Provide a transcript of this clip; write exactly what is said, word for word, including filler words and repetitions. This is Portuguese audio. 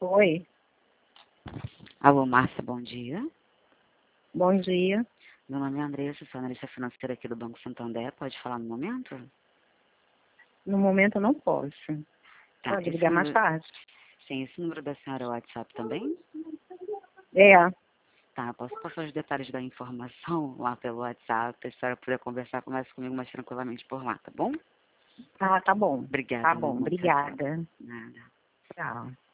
Oi, Alô, Márcia, bom dia. bom dia. Meu nome é Andressa, sou analista financeira aqui do Banco Santander. Pode falar no momento? No momento eu não posso. Tá, Pode esse ligar mais número, tarde. sim, esse número da senhora é o WhatsApp também? É, Tá, posso passar os detalhes da informação lá pelo WhatsApp, para a senhora poder conversar mais comigo mais tranquilamente por lá, tá bom? ah, tá bom. Tá Obrigada, bom, meu amor. Tchau, tchau. obrigada. Nada. Tchau.